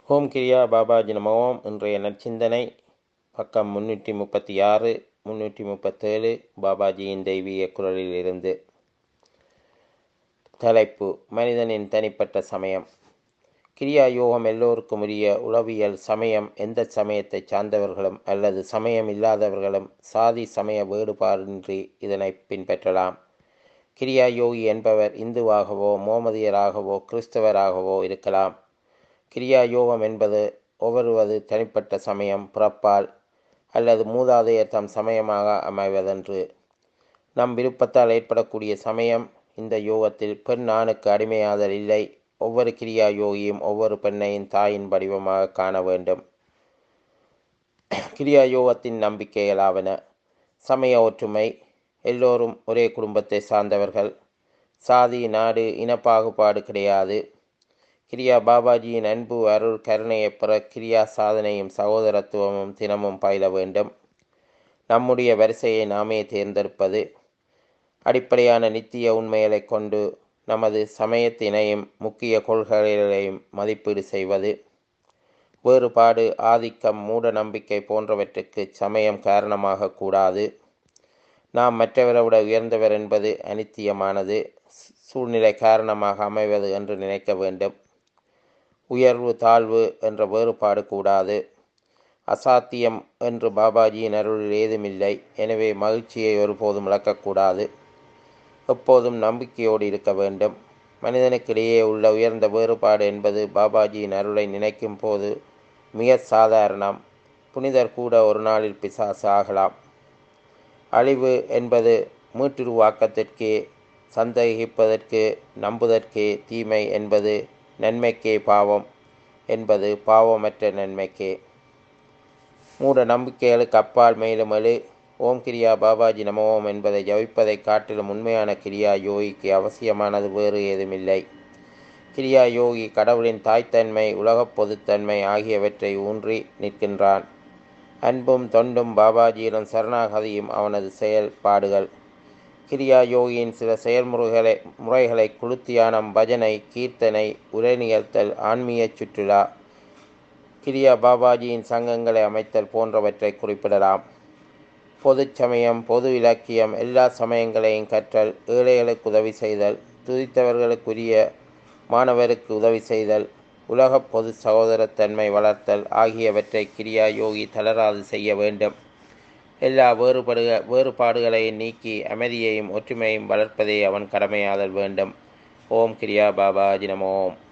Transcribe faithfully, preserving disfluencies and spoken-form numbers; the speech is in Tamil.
ஓம் கிரியா பாபாஜி நம ஓம். இன்றைய நற்சிந்தனை பக்கம் முன்னூற்றி முப்பத்தி ஆறு முன்னூற்றி முப்பத்தேழு. பாபாஜியின் தெய்வீக குரலில் இருந்து. தலைப்பு: மனிதனின் தனிப்பட்ட சமயம். கிரியா யோகம் எல்லோருக்கும் உரிய உளவியல் சமயம். எந்த சமயத்தை சார்ந்தவர்களும் அல்லது சமயம் இல்லாதவர்களும் சாதி சமய வேறுபாடின்றி இதனை பின்பற்றலாம். கிரியா யோகி என்பவர் இந்துவாகவோ மோமதியராகவோ கிறிஸ்தவராகவோ இருக்கலாம். கிரியா யோகம் என்பது ஒவ்வொருவது தனிப்பட்ட சமயம், பிறப்பால் அல்லது மூதாதையர் தம் சமயமாக அமைவதென்று. நம் விருப்பத்தால் ஏற்படக்கூடிய சமயம். இந்த யோகத்தில் பெண் ஆணுக்கு அடிமையாதல் இல்லை. ஒவ்வொரு கிரியா யோகியும் ஒவ்வொரு பெண்ணையின் தாயின் வடிவமாக காண வேண்டும். கிரியா யோகத்தின் நம்பிக்கைகளாவன: சமய ஒற்றுமை, எல்லோரும் ஒரே குடும்பத்தை சார்ந்தவர்கள், சாதி நாடு இன பாகுபாடு கிடையாது, கிரியா பாபாஜியின் அன்பு அருள் கருணையை பெற கிரியா சாதனையும் சகோதரத்துவமும் தினமும் பயில வேண்டும், நம்முடைய வரிசையை நாமே தேர்ந்தெடுப்பது, அடிப்படையான நித்திய உண்மைகளை கொண்டு நமது சமயத்தினையும் முக்கிய கொள்கைகளையும் மதிப்பீடு செய்வது, வேறுபாடு ஆதிக்கம் மூட நம்பிக்கை போன்றவற்றுக்கு சமயம் காரணமாக கூடாது, நாம் மற்றவரை விட உயர்ந்தவர் என்பது அனித்தியமானது, சூழ்நிலை காரணமாக அமைவது என்று நினைக்க வேண்டும், உயர்வு தாழ்வு என்ற வேறுபாடு கூடாது, அசாத்தியம் என்று பாபாஜியின் அருளில் ஏதுமில்லை, எனவே மகிழ்ச்சியை ஒருபோதும் இழக்கக்கூடாது, எப்போதும் நம்பிக்கையோடு இருக்க வேண்டும். மனிதனுக்கிடையே உள்ள உயர்ந்த வேறுபாடு என்பது பாபாஜியின் அருளை நினைக்கும் போது மிக சாதாரணம். புனிதர் கூட ஒரு நாளில் பிசாசு ஆகலாம். அழிவு என்பது மீட்டுருவாக்கத்திற்கே, சந்தேகிப்பதற்கு நம்புவதற்கே தீமை என்பது நன்மைக்கே, பாவம் என்பது பாவமற்ற நன்மைக்கே. மூட நம்பிக்கைகளுக்கு அப்பால் மேலும் எழு. ஓம் கிரியா பாபாஜி நம ஓம் என்பதை ஜபிப்பதை காட்டிலும் உண்மையான கிரியா யோகிக்கு அவசியமானது வேறு ஏதுமில்லை. கிரியா யோகி கடவுளின் தாய்த்தன்மை, உலகப் பொதுத்தன்மை ஆகியவற்றை ஊன்றி நிற்கின்றான். அன்பும் தொண்டும் பாபாஜியிடம் சரணாகதியும் அவனது செயல்பாடுகள். கிரியா யோகியின் சில செயல்முறைகளை முறைகளை குளுத்தியானம், பஜனை, கீர்த்தனை, உரை நிகழ்த்தல், ஆன்மீக சுற்றுலா, கிரியா பாபாஜியின் சங்கங்களை அமைத்தல் போன்றவற்றை குறிப்பிடலாம். பொது சமயம், பொது இலக்கியம், எல்லா சமயங்களையும் கற்றல், ஏழைகளுக்கு உதவி செய்தல், துதித்தவர்களுக்குரிய மாணவருக்கு உதவி செய்தல், உலக பொது சகோதரத்தன்மை வளர்த்தல் ஆகியவற்றை கிரியா யோகி தளராது செய்ய வேண்டும். எல்லா வேறுபடுக வேறுபாடுகளையும் நீக்கி அமைதியையும் ஒற்றுமையையும் வளர்ப்பதே அவன் கடமையாதல் வேண்டும். ஓம் கிரியா பாபாஜி நம ஓம்.